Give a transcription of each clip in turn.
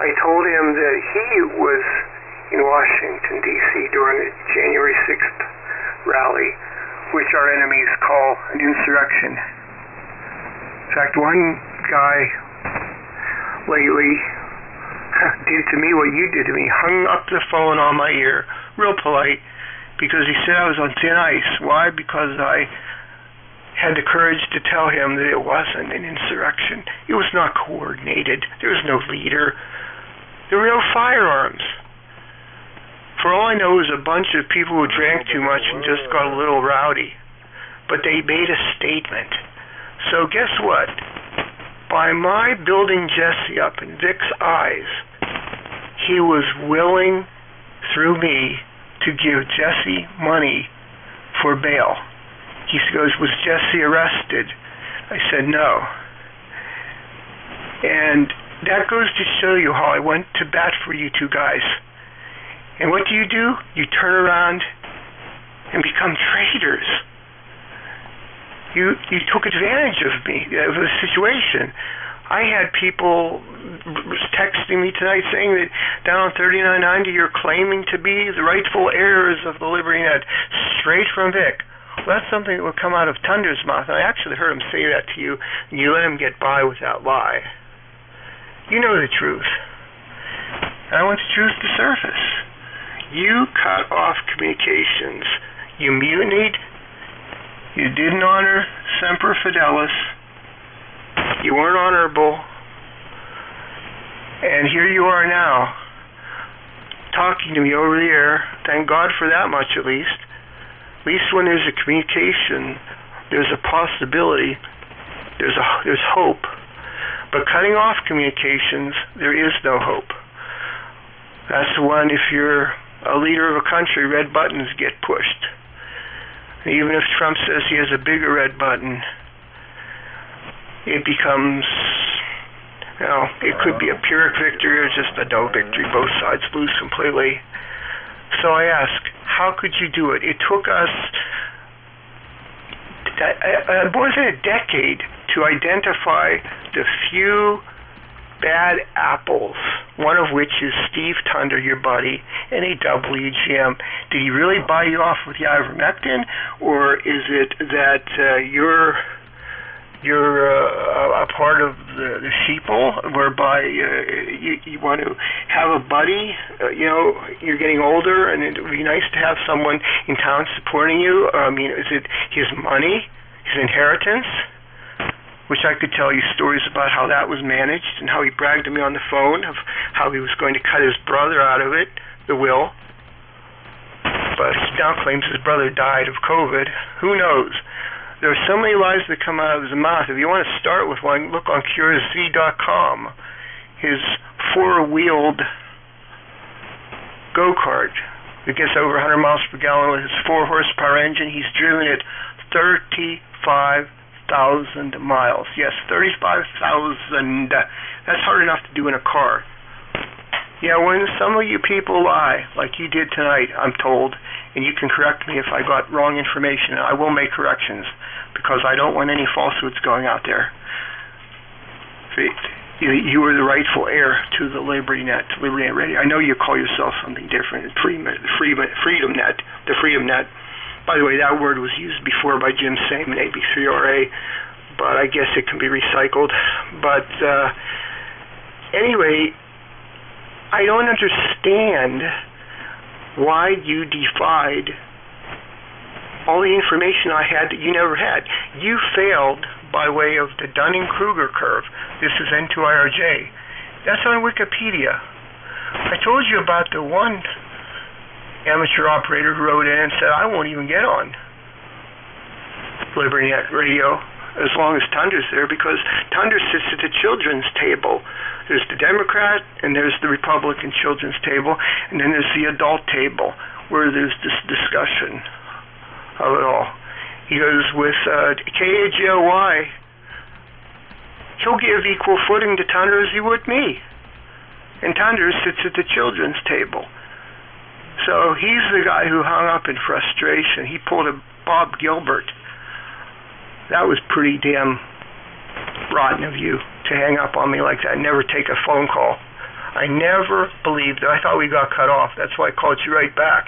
I told him that he was in Washington, D.C. during the January 6th rally, which our enemies call an insurrection. In fact, one guy lately did to me what you did to me, hung up the phone on my ear, real polite, because he said I was on thin ice. Why? Because I had the courage to tell him that it wasn't an insurrection. It was not coordinated. There was no leader. There were no firearms. For all I know, it was a bunch of people who drank too much and just got a little rowdy. But they made a statement. So guess what? By my building Jesse up in Vic's eyes, he was willing, through me, to give Jesse money for bail. He goes, was Jesse arrested? I said, no. And that goes to show you how I went to bat for you two guys. And what do? You turn around and become traitors. You took advantage of me, of the situation. I had people texting me tonight saying that down on 3990 you're claiming to be the rightful heirs of the Liberty Net, straight from Vic. Well, that's something that would come out of Tunder's mouth, and I actually heard him say that to you, and you let him get by with that lie. You know the truth. And I want the truth to surface. You cut off communications. You mutinied. You didn't honor Semper Fidelis. You weren't honorable. And here you are now, talking to me over the air. Thank God for that much, at least. At least when there's a communication, there's a possibility, there's hope. But cutting off communications, there is no hope. That's when, if you're a leader of a country, red buttons get pushed. And even if Trump says he has a bigger red button, it becomes, it could be a Pyrrhic victory or just a no victory. Both sides lose completely. So I ask, how could you do it? It took us more than a decade to identify the few bad apples, one of which is Steve Tunder, your buddy, and a WGM. Did he really buy you off with the ivermectin, or is it that you're a part of the sheeple, whereby you want to have a buddy? You're getting older, and it would be nice to have someone in town supporting you. Is it his money, his inheritance? Which I could tell you stories about how that was managed, and how he bragged to me on the phone of how he was going to cut his brother out of it, the will. But he now claims his brother died of COVID. Who knows? There are so many lies that come out of his mouth. If you want to start with one, look on CureZ.com. His four-wheeled go-kart that gets over 100 miles per gallon with his 4-horsepower engine, he's driven it 35,000 miles. Yes, 35,000. That's hard enough to do in a car. Yeah, when some of you people lie, like you did tonight, I'm told, and you can correct me if I got wrong information, I will make corrections, because I don't want any falsehoods going out there. You are the rightful heir to the Liberty Net, Liberty Net Radio. I know you call yourself something different, Freedom Net, the Freedom Net. By the way, that word was used before by Jim Saman, AB3RA, but I guess it can be recycled. But anyway, I don't understand why you defied all the information I had that you never had. You failed by way of the Dunning-Kruger curve. This is N2IRJ. That's on Wikipedia. I told you about the one amateur operator who wrote in and said, I won't even get on Liberty Net Radio as long as Tunder's there, because Tunder sits at the children's table. There's the Democrat, and there's the Republican children's table, and then there's the adult table, where there's this discussion of it all. He goes with KAGOY. He'll give equal footing to Tunder as he would me. And Tunder sits at the children's table. So he's the guy who hung up in frustration. He pulled a Bob Gilbert. That was pretty damn rotten of you to hang up on me like that and never take a phone call. I never believed it. I thought we got cut off. That's why I called you right back.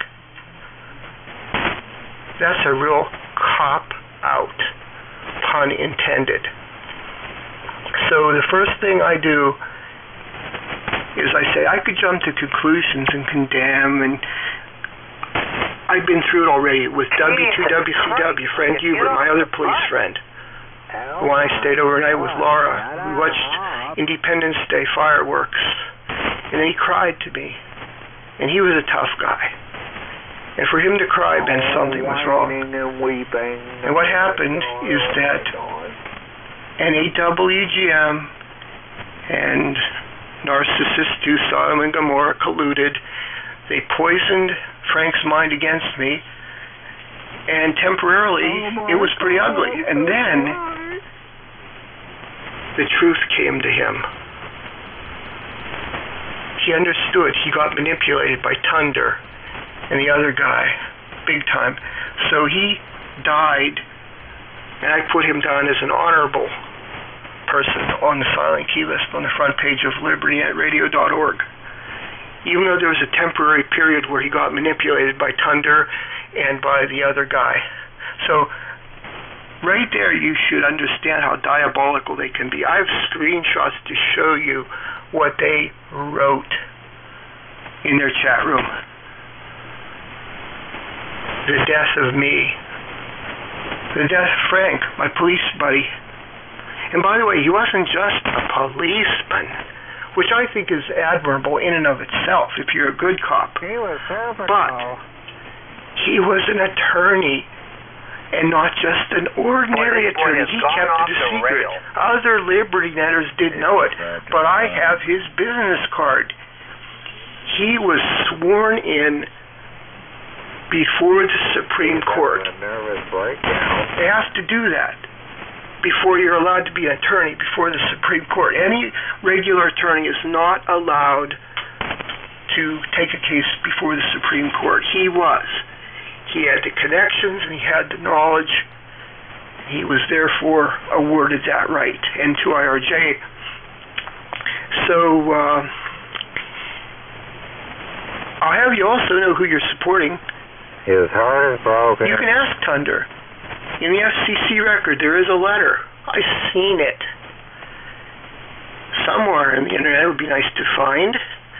That's a real cop-out, pun intended. So the first thing I do is I say I could jump to conclusions and condemn, and I've been through it already with W2WCW, Frank Hubert, my other police friend. When I stayed overnight with Laura, we watched Independence Day fireworks, and then he cried to me, and he was a tough guy. And for him to cry meant something was wrong. And what happened is that NAWGM and narcissists do Sodom and Gomorrah colluded. They poisoned Frank's mind against me, and temporarily it was pretty ugly. And then the truth came to him. He understood. He got manipulated by Thunder and the other guy, big time. So he died, and I put him down as an honorable person on the silent key list on the front page of libertynetradio.org. Even though there was a temporary period where he got manipulated by Thunder and by the other guy. So right there you should understand how diabolical they can be. I have screenshots to show you what they wrote in their chat room. The death of me. The death of Frank, my police buddy. And by the way, he wasn't just a policeman, which I think is admirable in and of itself if you're a good cop. But he was an attorney, and not just an ordinary attorney. He kept it a secret. Other Liberty Netters didn't know it, but I have his business card. He was sworn in before the Supreme Court. They have to do that before you're allowed to be an attorney before the Supreme Court. Any regular attorney is not allowed to take a case before the Supreme Court. He was. He had the connections and he had the knowledge. He was therefore awarded that right, N2IRJ. So I'll have you also know who you're supporting. His heart is broken. You can ask Thunder. In the FCC record, there is a letter. I've seen it. Somewhere on the internet, it would be nice to find,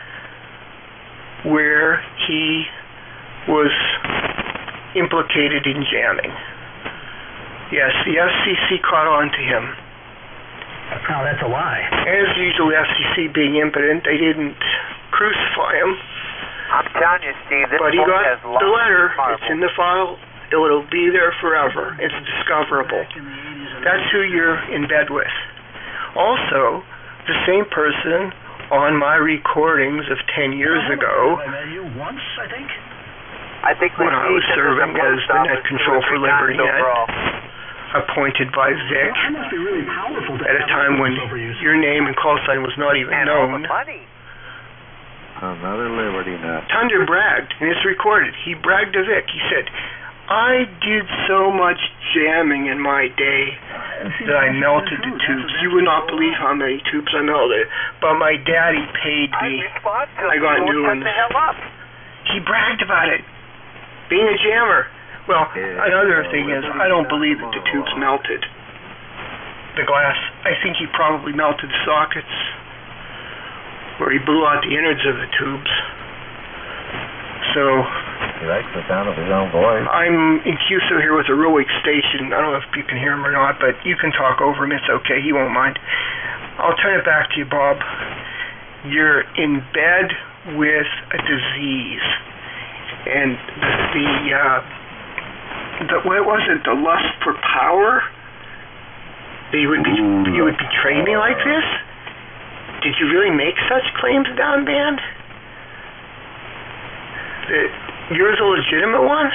where he was implicated in jamming. Yes, the FCC caught on to him. No, that's a lie. As usual, the FCC being impotent, they didn't crucify him. I'm telling you, Steve, this but he got has the letter. It's in the file. It'll be there forever. It's discoverable. That's who you're in bed with. Also, the same person on my recordings of 10 years ago, I met you once, I think. When I was serving as the net control for Liberty Net, appointed by Vic, at a time when your name and call sign was not even known. Another Liberty Net. Thunder bragged, and it's recorded. He bragged to Vic. He said, I did so much jamming in my day that I melted the tubes. You would not believe how many tubes I melted. But my daddy paid me. I got new ones. He bragged about it. Being a jammer. Well, another thing is, I don't believe that the tubes melted. The glass. I think he probably melted sockets, where he blew out the innards of the tubes. So he likes the sound of his own voice. I'm in QSO here with a real weak station. I don't know if you can hear him or not, but you can talk over him. It's okay. He won't mind. I'll turn it back to you, Bob. You're in bed with a disease, and what was it? The lust for power. That you would betray me like this. Did you really make such claims, Down Band? That you're the legitimate one?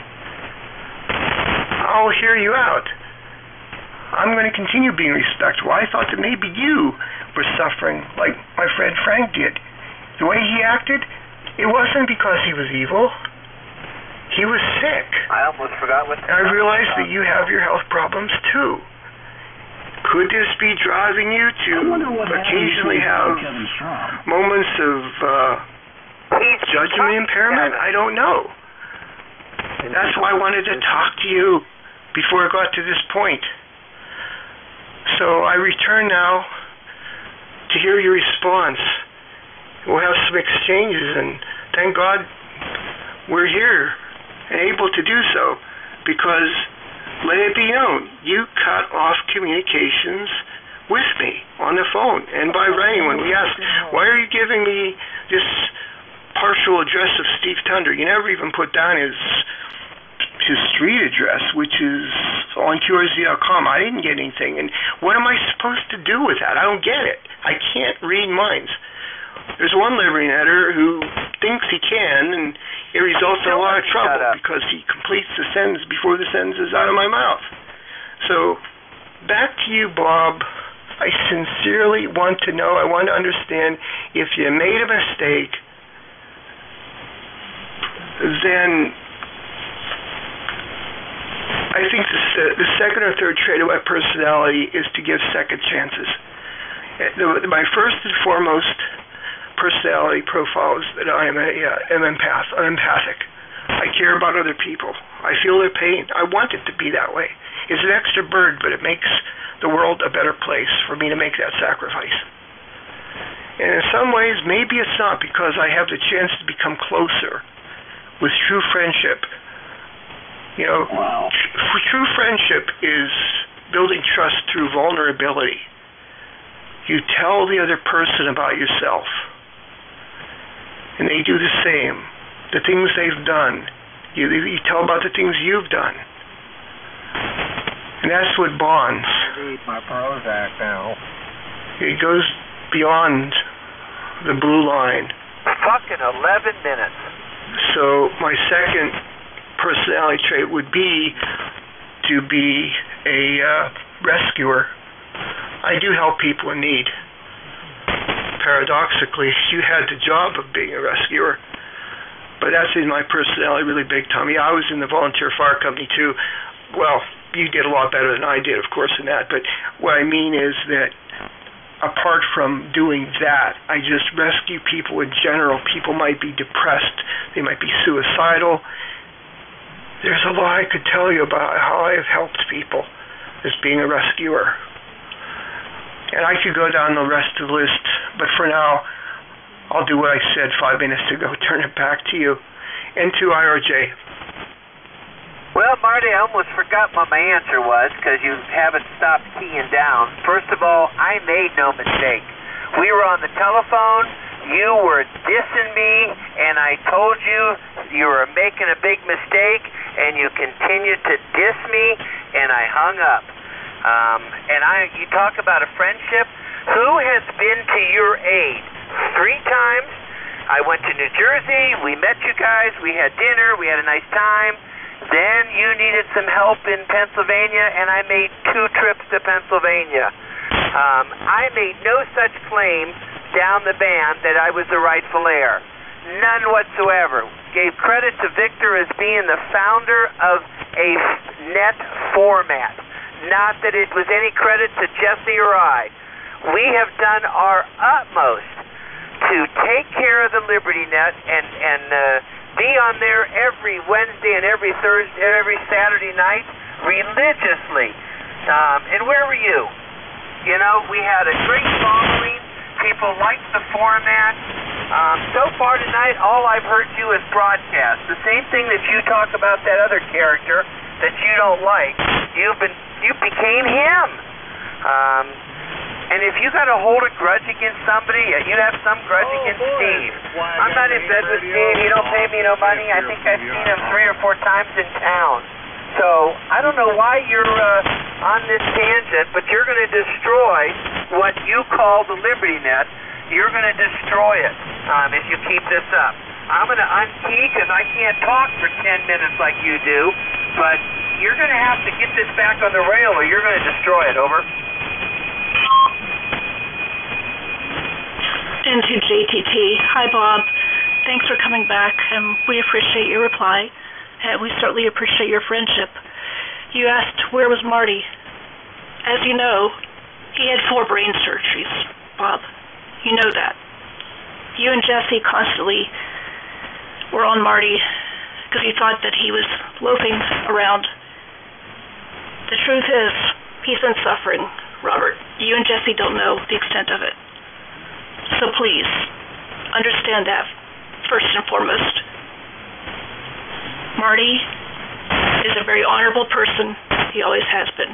I'll hear you out. I'm going to continue being respectful. I thought that maybe you were suffering like my friend Frank did. The way he acted, it wasn't because he was evil. He was sick. I almost forgot what. And I realized that you have your health problems too. Could this be driving you to occasionally have moments of judgment impairment? I don't know. That's why I wanted to talk to you before I got to this point. So I return now to hear your response. We'll have some exchanges, and thank God we're here and able to do so, because let it be known, you cut off communications with me on the phone and by writing when we asked, why are you giving me this partial address of Steve Thunder? You never even put down his street address, which is on QRZ.com. I didn't get anything. And what am I supposed to do with that? I don't get it. I can't read minds. There's one LibertyNetter who thinks he can, and it results in a lot of trouble because he completes the sentence before the sentence is out of my mouth. So, back to you, Bob. I sincerely want to know, I want to understand, if you made a mistake, then I think the second or third trait of my personality is to give second chances. My first and foremost personality profile is that I am an empathic. I care about other people. I feel their pain. I want it to be that way. It's an extra burden, but it makes the world a better place for me to make that sacrifice. And in some ways, maybe it's not, because I have the chance to become closer with true friendship. You know, true friendship is building trust through vulnerability. You tell the other person about yourself, and they do the same. The things they've done, you tell about the things you've done. And that's what bonds. I need my Prozac now. It goes beyond the blue line. Fucking 11 minutes. So my second personality trait would be to be a rescuer. I do help people in need. Paradoxically, you had the job of being a rescuer, but that's in my personality really big time. Yeah, I was in the volunteer fire company too. Well, you did a lot better than I did, of course, in that, but what I mean is that apart from doing that, I just rescue people in general. People might be depressed, they might be suicidal. There's a lot I could tell you about how I have helped people as being a rescuer. And I could go down the rest of the list, but for now, I'll do what I said 5 minutes ago, turn it back to you. And to IRJ. Well, Marty, I almost forgot what my answer was, because you haven't stopped keying down. First of all, I made no mistake. We were on the telephone, you were dissing me, and I told you you were making a big mistake, and you continued to diss me, and I hung up. You talk about a friendship. Who has been to your aid? 3 times. I went to New Jersey. We met you guys. We had dinner. We had a nice time. Then you needed some help in Pennsylvania, and I made 2 trips to Pennsylvania. I made no such claim down the band that I was the rightful heir. None whatsoever. Gave credit to Victor as being the founder of a net format. Not that it was any credit to Jesse or I. We have done our utmost to take care of the LibertyNet and be on there every Wednesday and every Thursday and every Saturday night religiously. And where were you? You know, we had a great following. People liked the format. So far tonight, all I've heard you is broadcast. The same thing that you talk about that other character that you don't like. You became him. And if you got to hold a grudge against somebody, you have some grudge against Steve. I'm not in bed with Steve. He don't pay me no money. I think I've seen him 3 or 4 times in town. So I don't know why you're on this tangent, but you're going to destroy what you call the LibertyNet. You're going to destroy it if you keep this up. I'm going to unkey because I can't talk for 10 minutes like you do, but you're going to have to get this back on the rail or you're going to destroy it. Over. Into JTT. Hi, Bob. Thanks for coming back, and we appreciate your reply, and we certainly appreciate your friendship. You asked, where was Marty? As you know, He had 4 brain surgeries, Bob. You know that. You and Jesse constantly were on Marty because you thought that he was loafing around. The truth is, he's been suffering, Robert. You and Jesse don't know the extent of it. So please, understand that, first and foremost. Marty is a very honorable person. He always has been.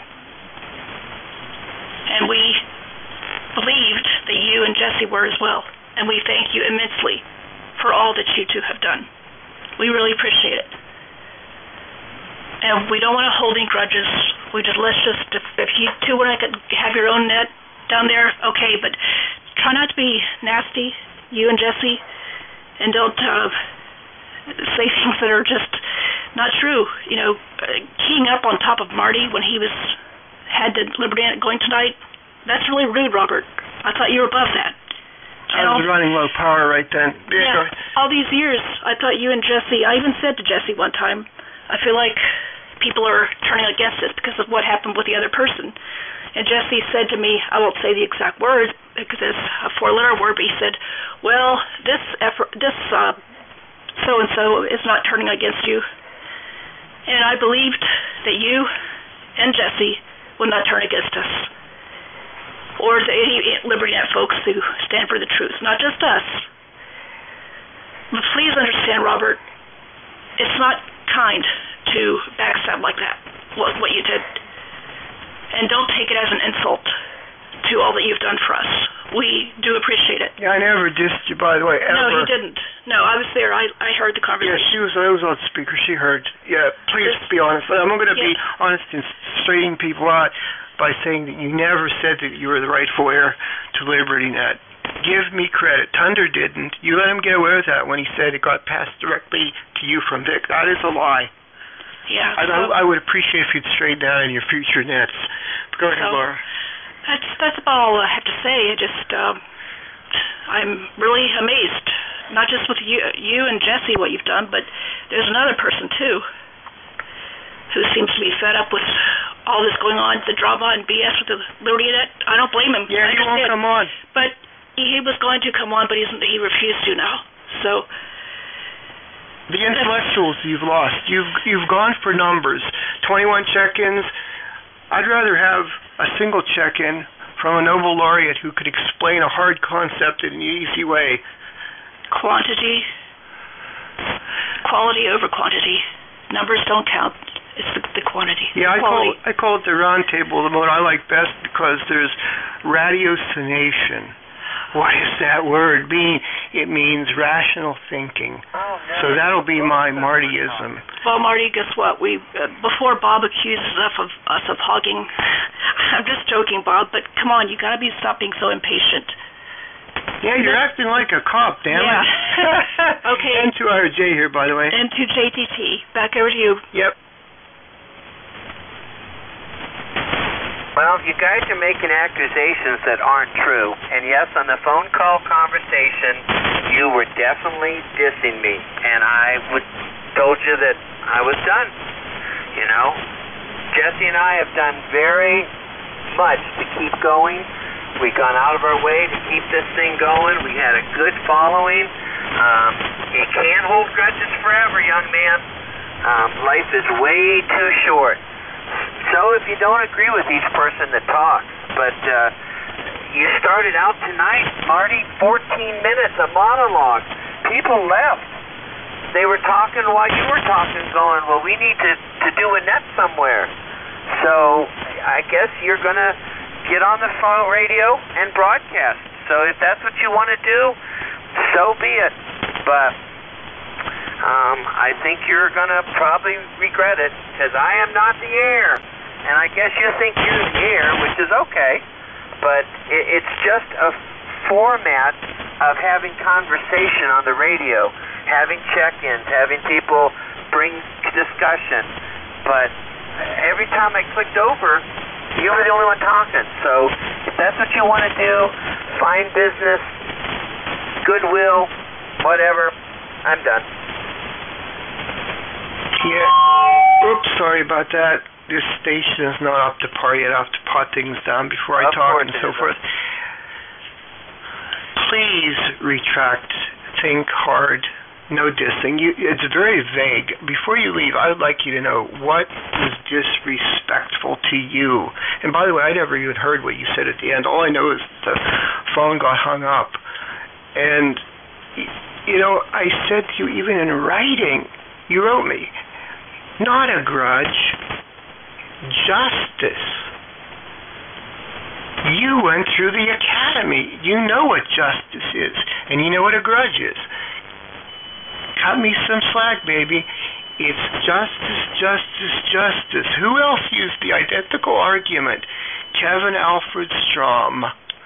And we believed that you and Jesse were as well. And we thank you immensely for all that you two have done. We really appreciate it. And we don't want to hold any grudges. If you two want to have your own net down there, okay, but try not to be nasty, you and Jesse, and don't say things that are just not true. You know, keying up on top of Marty when he had the Liberty Net going tonight, that's really rude, Robert. I thought you were above that. I was running low power right then. Yeah, all these years, I thought you and Jesse, I even said to Jesse one time, I feel like people are turning against us because of what happened with the other person. And Jesse said to me, I won't say the exact words because it's a 4-letter word, but he said, well, this so-and-so is not turning against you. And I believed that you and Jesse would not turn against us, or any Liberty Net folks who stand for the truth, not just us. But please understand, Robert, it's not kind to backstab like that, what you did. And don't take it as an insult to all that you've done for us. We do appreciate it. Yeah, I never dissed you, by the way, ever. No, he didn't. No, I was there. I heard the conversation. Yeah, I was on speaker. She heard. Yeah, please be honest. I'm going to be honest and straightening people out by saying that you never said that you were the rightful heir to Liberty Net. Give me credit. Thunder didn't. You let him get away with that when he said it got passed directly to you from Vic. That is a lie. Yeah. I would appreciate if you'd straighten out in your future nets. Go ahead, Laura. That's about all I have to say. I'm really amazed, not just with you and Jesse, what you've done, but there's another person too who seems to be fed up with all this going on, the drama and BS with the Liberty Net. I don't blame him. Yeah, he won't come on. But he was going to come on, but he refused to now. So the intellectuals you've lost. You've gone for numbers. 21 check-ins. I'd rather have a single check-in from a Nobel laureate who could explain a hard concept in an easy way. Quality over quantity. Numbers don't count. It's the quantity. Yeah, I call it the round table, the mode I like best because there's ratiocination. What does that word mean? It means rational thinking. Oh, no. So that'll be my Martyism. Well, Marty, guess what? Before Bob accuses us of hogging, I'm just joking, Bob, but come on, you gotta stop being so impatient. Yeah, you're acting like a cop, damn it. Okay. N2RJ here, by the way. N2JTT. Back over to you. Yep. Well, you guys are making accusations that aren't true. And yes, on the phone call conversation, you were definitely dissing me. And I told you that I was done. You know, Jesse and I have done very much to keep going. We've gone out of our way to keep this thing going. We had a good following. You can't hold grudges forever, young man. Life is way too short. So if you don't agree with each person that talks, but you started out tonight, Marty, 14 minutes, a monologue. People left. They were talking while you were talking, going, well, we need to do a net somewhere. So I guess you're going to get on the phone radio and broadcast. So if that's what you want to do, so be it. But I think you're going to probably regret it, because I am not the heir. And I guess you think you're the heir, which is okay, but it's just a format of having conversation on the radio, having check-ins, having people bring discussion. But every time I clicked over, you were the only one talking. So if that's what you want to do, fine business, goodwill, whatever, I'm done. Yeah. Oops, sorry about that. this station is not up to par yet. I have to pot things down before I Of talk course and it so isn't. forth. Please retract. Think hard. No dissing. It's very vague. Before you leave, I would like you to know what was disrespectful to you. And by the way, I never even heard what you said at the end. All I know is the phone got hung up. And, you know, I said to you, even in writing, you wrote me, not a grudge, justice. You went through the academy. You know what justice is, and you know what a grudge is. Cut me some slack, baby. It's justice, justice, justice. Who else used the identical argument? Kevin Alfred Strom.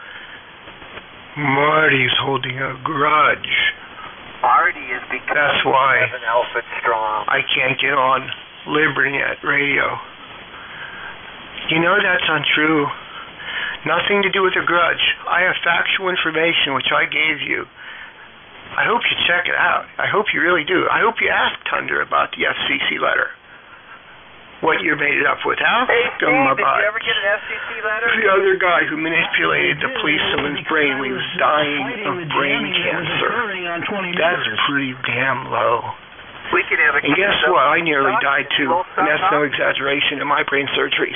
Marty's holding a grudge. Marty is because That's why Kevin Alfred Strong. I can't get on LibertyNet radio. You know that's untrue. Nothing to do with a grudge. I have factual information which I gave you. I hope you check it out. I hope you really do. I hope you ask Thunder about the FCC letter. What you made it up with. Ask Hey, him Steve, did about you ever get an FCC letter? the other guy who manipulated the police someone's brain when he was dying of brain cancer. That's pretty damn low. We could have a And guess what? I nearly died too. And that's no exaggeration in my brain surgeries.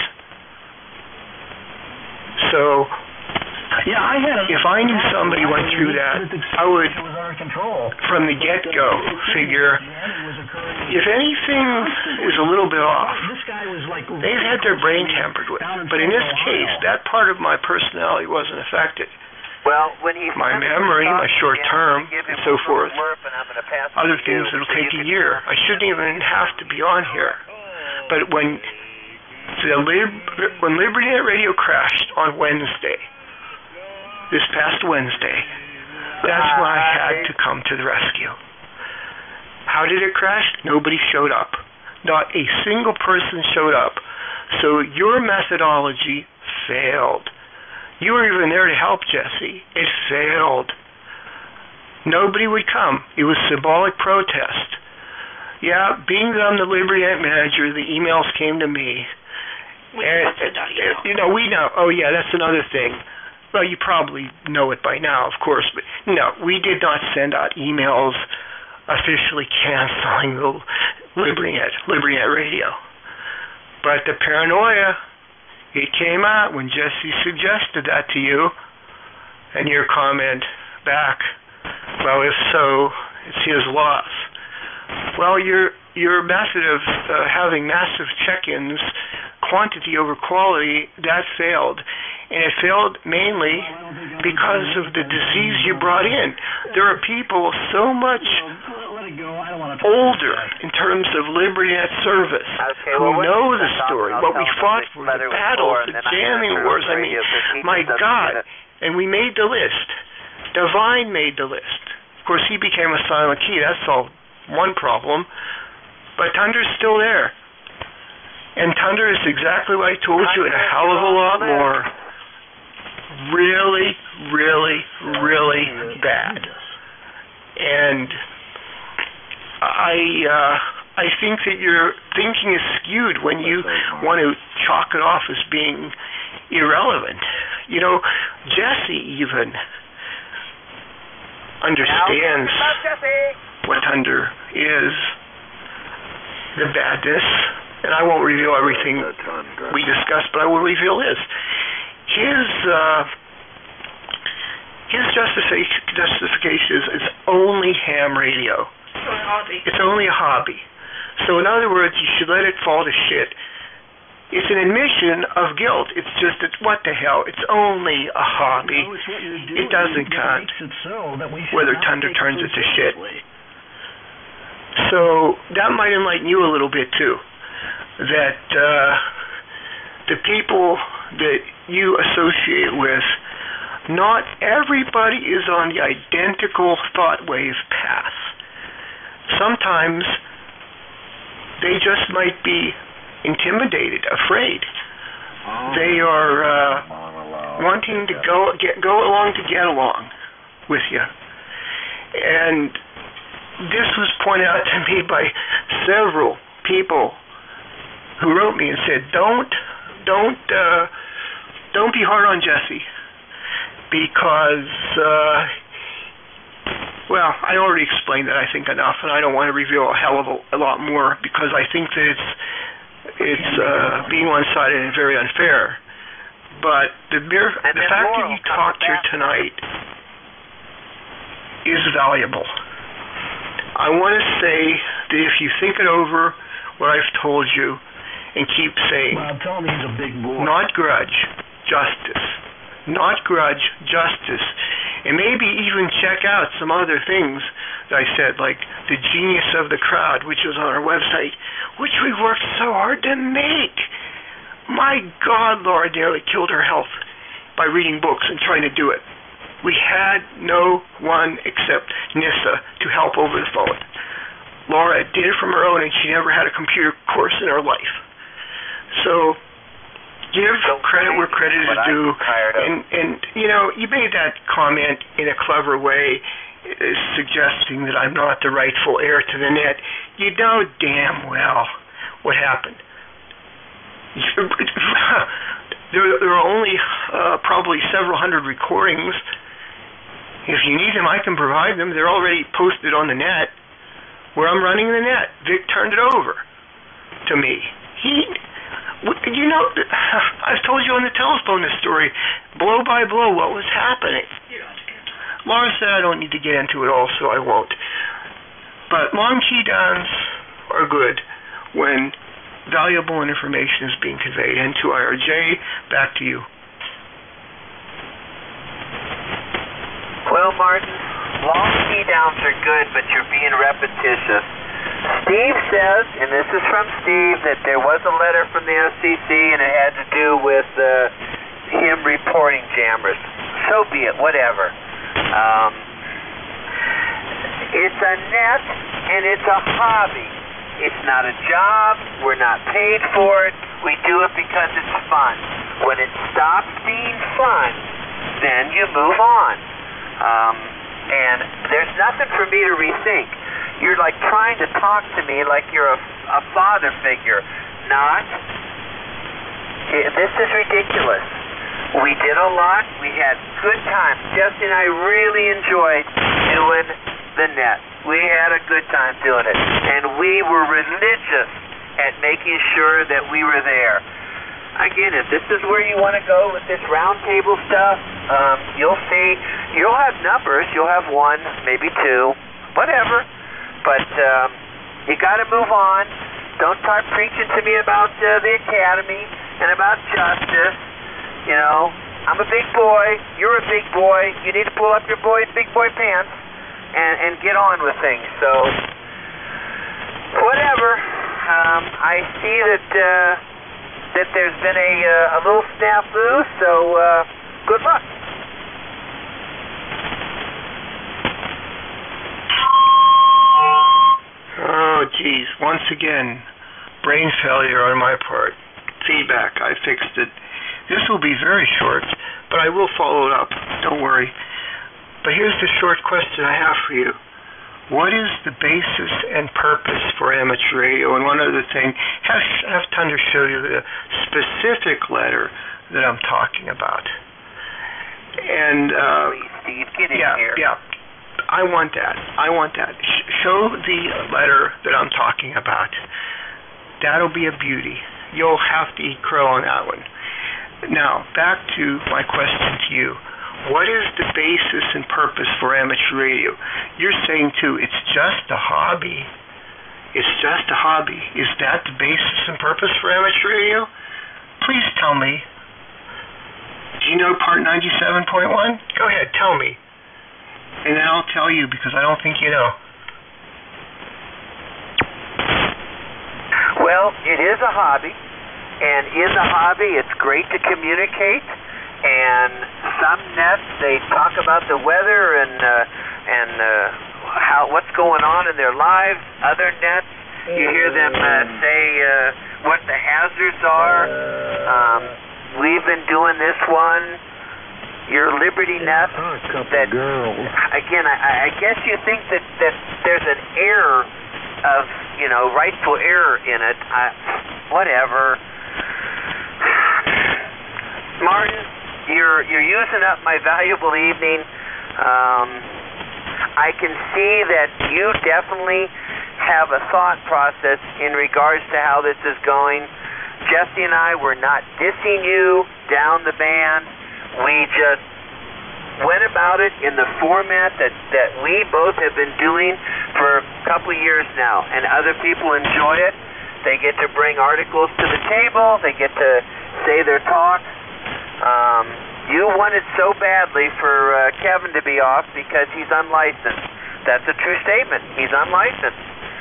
So, Yeah, I had a, if I knew somebody went through that, I would, it was under control. from the get-go, figure if anything is a little bit off, This guy was like they've had their brain tampered with. But in this case, that part of my personality wasn't affected. Well, when he My memory, my short term, and so forth. Other things that'll take a year. I shouldn't even have to be on here. But when LibertyNet Radio crashed on Wednesday, this past Wednesday, that's when I had to come to the rescue. How did it crash? Nobody showed up. Not a single person showed up. So your methodology failed. You were even there to help, Jesse. It failed. Nobody would come. It was symbolic protest. Yeah, being that I'm the LibertyNet manager, the emails came to me. You know, we know. Oh, yeah, that's another thing. Well, you probably know it by now, of course, but no, we did not send out emails officially canceling the LibertyNet Radio. But the paranoia, it came out when Jesse suggested that to you, and your comment back, well, if so, it's his loss. Well, your method of having massive check-ins, quantity over quality, that failed. And it failed mainly because of the disease you brought in. There are people so much older in terms of LibertyNet service who know the story, what we fought for, the battles, the jamming wars. I mean, my God. And we made the list. Divine made the list. Of course, he became a silent key. That solved one problem. But Thunder's still there. And Thunder is exactly what I told you, and a hell of a lot more. Really, really, really bad. And I think that your thinking is skewed when you want to chalk it off as being irrelevant. You know, Jesse even understands what Thunder is, the badness, and I won't reveal everything we discussed, but I will reveal this. His justification is it's only ham radio. It's only a hobby. So in other words, you should let it fall to shit. It's an admission of guilt. It's just that, what the hell? It's only a hobby. It doesn't count whether Thunder turns it to shit. So that might enlighten you a little bit too. That the people that you associate with, not everybody is on the identical thought wave path. Sometimes they just might be intimidated, afraid. They are wanting to go along to get along with you. And this was pointed out to me by several people who wrote me and said, don't be hard on Jesse, because, well, I already explained that, I think, enough, and I don't want to reveal a hell of a lot more, because I think that it's being one-sided and very unfair. But the fact that you talked here tonight is valuable. I want to say that if you think it over, what I've told you, and keep saying, well, tell me he's a big boy. Not grudge, justice. Not grudge, justice. And maybe even check out some other things that I said, like the genius of the crowd, which was on our website, which we worked so hard to make. My God, Laura nearly killed her health by reading books and trying to do it. We had no one except Nissa to help over the phone. Laura did it from her own, and she never had a computer course in her life. So give credit where credit is due. And you know, you made that comment in a clever way, suggesting that I'm not the rightful heir to the net. You know damn well what happened. There are only probably several hundred recordings. If you need them, I can provide them. They're already posted on the net, where I'm running the net. Vic turned it over to me. You know, I've told you on the telephone this story, blow by blow, what was happening. Laura said I don't need to get into it all, so I won't. But long key downs are good when valuable information is being conveyed. And to IRJ, back to you. Well, Martin, long key downs are good, but you're being repetitious. Steve says, and this is from Steve, that there was a letter from the FCC and it had to do with him reporting jammers. So be it, whatever. It's a net and it's a hobby. It's not a job. We're not paid for it. We do it because it's fun. When it stops being fun, then you move on. And there's nothing for me to rethink. You're like trying to talk to me like you're a father figure. Not. This is ridiculous. We did a lot. We had good times. Jesse and I really enjoyed doing the net. We had a good time doing it. And we were religious at making sure that we were there. Again, if this is where you want to go with this roundtable stuff, you'll see. You'll have numbers. You'll have one, maybe two, whatever. But you got to move on. Don't start preaching to me about the academy and about justice. You know, I'm a big boy. You're a big boy. You need to pull up your big boy pants and get on with things. So, whatever. I see that there's been a little snafu. So, good luck. Oh, geez. Once again, brain failure on my part. Feedback. I fixed it. This will be very short, but I will follow it up. Don't worry. But here's the short question I have for you. What is the basis and purpose for amateur radio? And one other thing, have Thunder show you the specific letter that I'm talking about. And Steve, get in here. Yeah. I want that. Show the letter that I'm talking about. That'll be a beauty. You'll have to eat crow on that one. Now, back to my question to you. What is the basis and purpose for amateur radio? You're saying, too, it's just a hobby. It's just a hobby. Is that the basis and purpose for amateur radio? Please tell me. Do you know part 97.1? Go ahead, tell me. And then I'll tell you, because I don't think you know. Well, it is a hobby, and in the hobby, it's great to communicate. And some nets, they talk about the weather and what's going on in their lives. Other nets, you hear them say what the hazards are. We've been doing this one. Your Liberty net. That again, I guess you think that there's an error of rightful error in it. whatever. Martin, you're using up my valuable evening. I can see that you definitely have a thought process in regards to how this is going. Jesse and I were not dissing you down the band. We just went about it in the format that we both have been doing for a couple of years now, and other people enjoy it. They get to bring articles to the table. They get to say their talks. You wanted so badly for Kevin to be off because he's unlicensed. That's a true statement. He's unlicensed.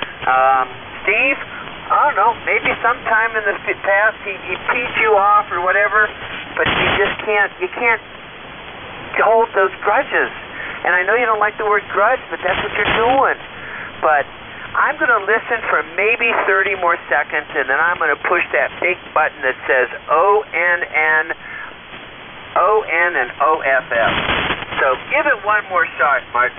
Steve, I don't know, maybe sometime in the past he peed you off or whatever, but you can't hold those grudges. And I know you don't like the word grudge, but that's what you're doing. But I'm going to listen for maybe 30 more seconds, and then I'm going to push that big button that says ONN and OFF. So give it one more shot, Martin.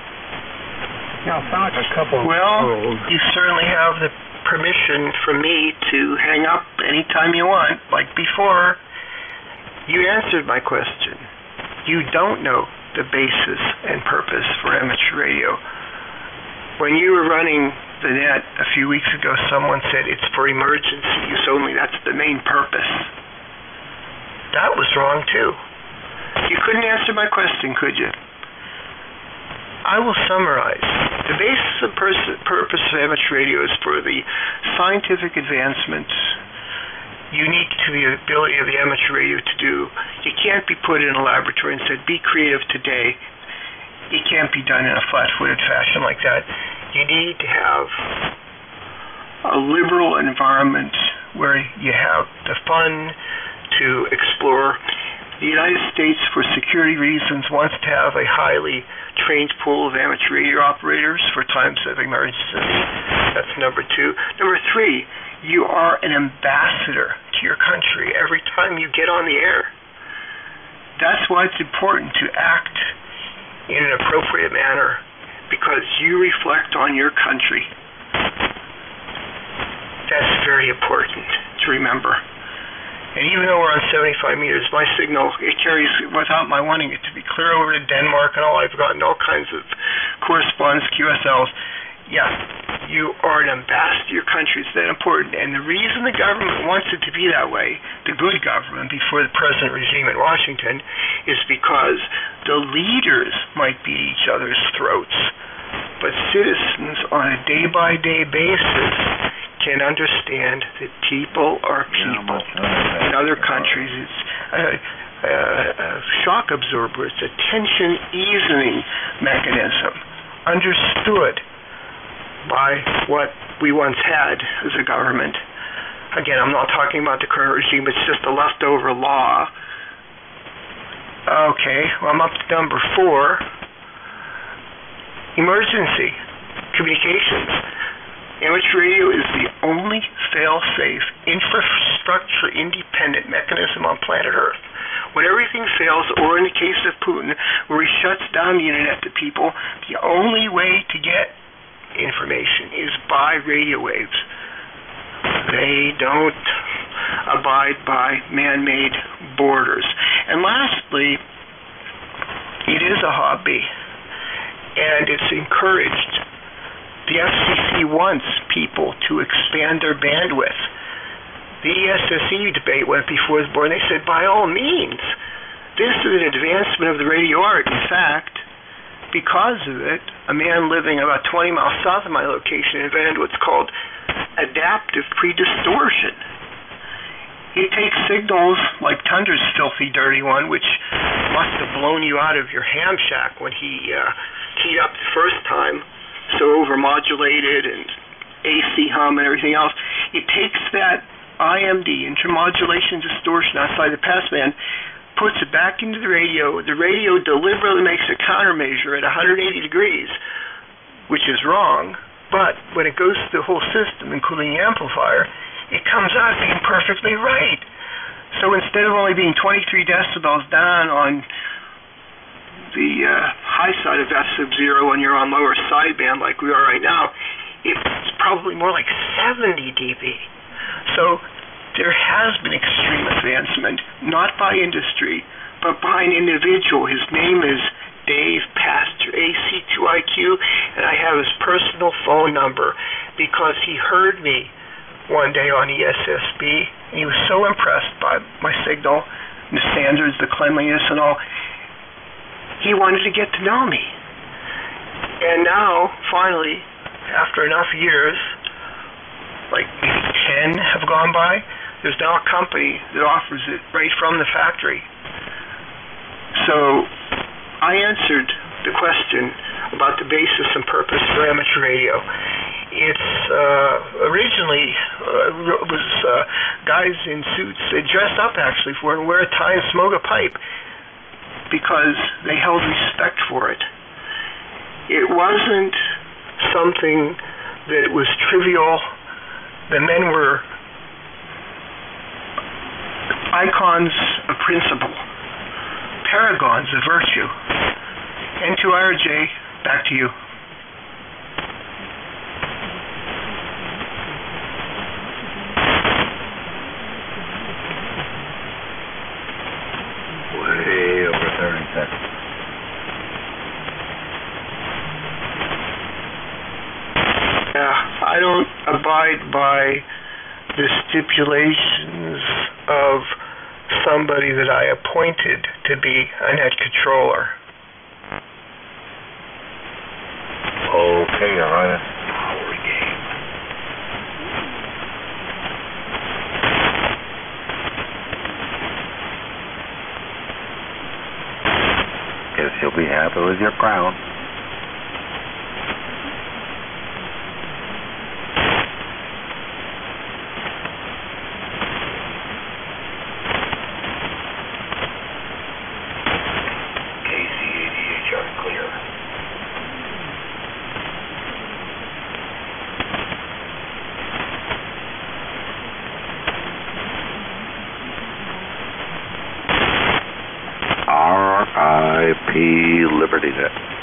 Now, Fox, you certainly have the permission from me to hang up anytime you want, like before. You answered my question. You don't know the basis and purpose for amateur radio. When you were running the net a few weeks ago, someone said it's for emergency use only. That's the main purpose. That was wrong, too. You couldn't answer my question, could you? I will summarize. The basis and purpose of amateur radio is for the scientific advancements unique to the ability of the amateur radio to do. You can't be put in a laboratory and said, be creative today. It can't be done in a flat-footed fashion like that. You need to have a liberal environment where you have the fun to explore. The United States, for security reasons, wants to have a highly trained pool of amateur radio operators for times of emergency. That's number 2. Number 3, you are an ambassador to your country every time you get on the air. That's why it's important to act in an appropriate manner, because you reflect on your country. That's very important to remember. And even though we're on 75 meters, my signal, it carries, without my wanting it to be, clear over to Denmark and all. I've gotten all kinds of correspondence, QSLs. Yeah, you are an ambassador to your country. It's that important. And the reason the government wants it to be that way, the good government before the present regime in Washington, is because the leaders might beat each other's throats, but citizens on a day-by-day basis can understand that people are people. In other countries, it's a shock absorber. It's a tension easing mechanism, understood by what we once had as a government. Again, I'm not talking about the current regime. It's just a leftover law. Okay, well, I'm up to number 4. Emergency communications. Amateur radio is the only fail-safe, infrastructure-independent mechanism on planet Earth. When everything fails, or in the case of Putin, where he shuts down the internet to people, the only way to get information is by radio waves. They don't abide by man-made borders. And lastly, it is a hobby, and it's encouraged. The FCC wants people to expand their bandwidth. The ESSE debate went before the board, and they said, by all means, this is an advancement of the radio art. In fact, because of it, a man living about 20 miles south of my location invented what's called adaptive predistortion. It takes signals like Tunder's filthy, dirty one, which must have blown you out of your ham shack when he keyed up the first time, so overmodulated and AC hum and everything else. It takes that IMD, intermodulation distortion outside the passband, puts it back into the radio. The radio deliberately makes a countermeasure at 180 degrees, which is wrong, but when it goes to the whole system, including the amplifier, it comes out being perfectly right. So instead of only being 23 decibels down on the high side of F sub 0 when you're on lower sideband like we are right now, it's probably more like 70 dB. So there has been extreme advancement, not by industry, but by an individual. His name is Dave Pastor, AC2IQ, and I have his personal phone number because he heard me one day on ESSB, and he was so impressed by my signal, the standards, the cleanliness, and all. He wanted to get to know me. And now, finally, after enough years, like maybe 10 have gone by, there's now a company that offers it right from the factory. So I answered the question about the basis and purpose for amateur radio. It's originally was guys in suits. They dressed up actually for it and wear a tie and smoke a pipe because they held respect for it. It wasn't something that was trivial. The men were icons of principle, paragons of virtue. N2IRJ, back to you. Way over 30 seconds. I don't abide by the stipulations of somebody that I appointed to be a net controller. Okay, Your Highness. Power game. Guess you'll be happy with your crown. RIP LibertyNet.